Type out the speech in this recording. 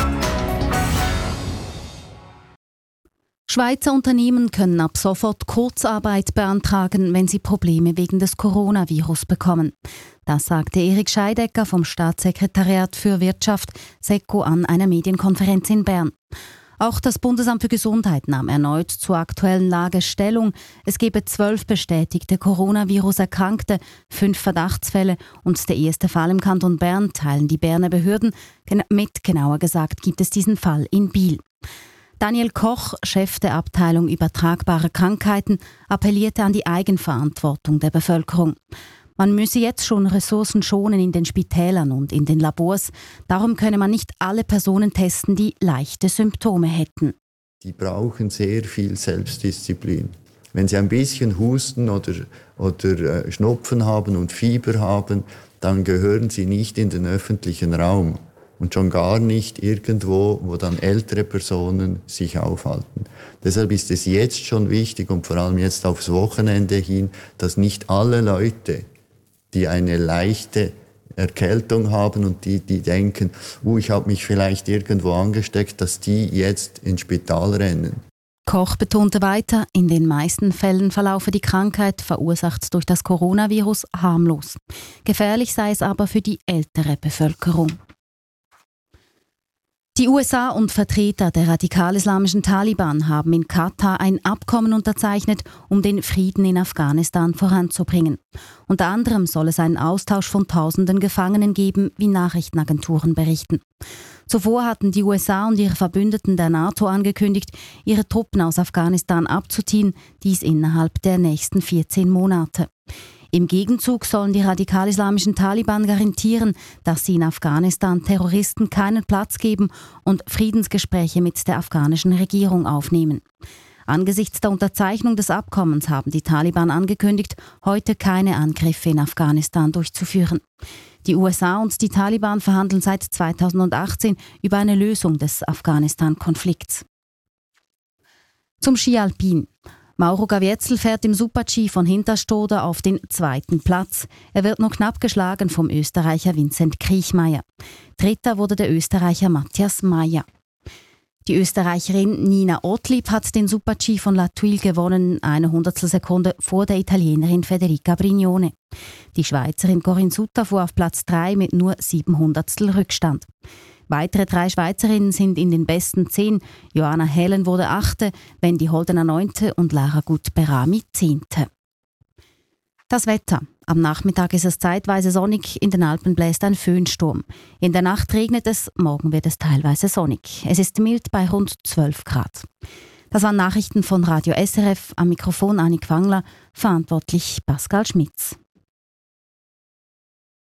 Schweizer Unternehmen können ab sofort Kurzarbeit beantragen, wenn sie Probleme wegen des Coronavirus bekommen. Das sagte Erik Scheidecker vom Staatssekretariat für Wirtschaft SECO an einer Medienkonferenz in Bern. Auch das Bundesamt für Gesundheit nahm erneut zur aktuellen Lage Stellung. Es gebe 12 bestätigte Coronavirus-Erkrankte, 5 Verdachtsfälle und der erste Fall im Kanton Bern teilen die Berner Behörden mit. Genauer gesagt gibt es diesen Fall in Biel. Daniel Koch, Chef der Abteilung Übertragbare Krankheiten, appellierte an die Eigenverantwortung der Bevölkerung. Man müsse jetzt schon Ressourcen schonen in den Spitälern und in den Labors. Darum könne man nicht alle Personen testen, die leichte Symptome hätten. Die brauchen sehr viel Selbstdisziplin. Wenn sie ein bisschen Husten oder Schnupfen haben und Fieber haben, dann gehören sie nicht in den öffentlichen Raum. Und schon gar nicht irgendwo, wo dann ältere Personen sich aufhalten. Deshalb ist es jetzt schon wichtig und vor allem jetzt aufs Wochenende hin, dass nicht alle Leute, die eine leichte Erkältung haben und die denken, ich habe mich vielleicht irgendwo angesteckt, dass die jetzt ins Spital rennen. Koch betonte weiter, in den meisten Fällen verlaufe die Krankheit, verursacht durch das Coronavirus, harmlos. Gefährlich sei es aber für die ältere Bevölkerung. Die USA und Vertreter der radikal-islamischen Taliban haben in Katar ein Abkommen unterzeichnet, um den Frieden in Afghanistan voranzubringen. Unter anderem soll es einen Austausch von Tausenden Gefangenen geben, wie Nachrichtenagenturen berichten. Zuvor hatten die USA und ihre Verbündeten der NATO angekündigt, ihre Truppen aus Afghanistan abzuziehen, dies innerhalb der nächsten 14 Monate. Im Gegenzug sollen die radikal-islamischen Taliban garantieren, dass sie in Afghanistan Terroristen keinen Platz geben und Friedensgespräche mit der afghanischen Regierung aufnehmen. Angesichts der Unterzeichnung des Abkommens haben die Taliban angekündigt, heute keine Angriffe in Afghanistan durchzuführen. Die USA und die Taliban verhandeln seit 2018 über eine Lösung des Afghanistan-Konflikts. Zum Ski Alpin. Mauro Gavietzel fährt im Super-G von Hinterstoder auf den 2. Platz. Er wird nur knapp geschlagen vom Österreicher Vincent Kriechmayr. Dritter wurde der Österreicher Matthias Mayr. Die Österreicherin Nina Ottlieb hat den Super-G von La Thuile gewonnen, eine Hundertstelsekunde vor der Italienerin Federica Brignone. Die Schweizerin Corinne Sutter fuhr auf Platz 3 mit nur 700stel Rückstand. Weitere 3 Schweizerinnen sind in den besten 10. Joanna Helen wurde 8., Wendy Holdener 9. und Lara Gut-Berami 10. Das Wetter. Am Nachmittag ist es zeitweise sonnig, in den Alpen bläst ein Föhnsturm. In der Nacht regnet es, morgen wird es teilweise sonnig. Es ist mild bei rund 12 Grad. Das waren Nachrichten von Radio SRF, am Mikrofon Annik Wangler, verantwortlich Pascal Schmitz.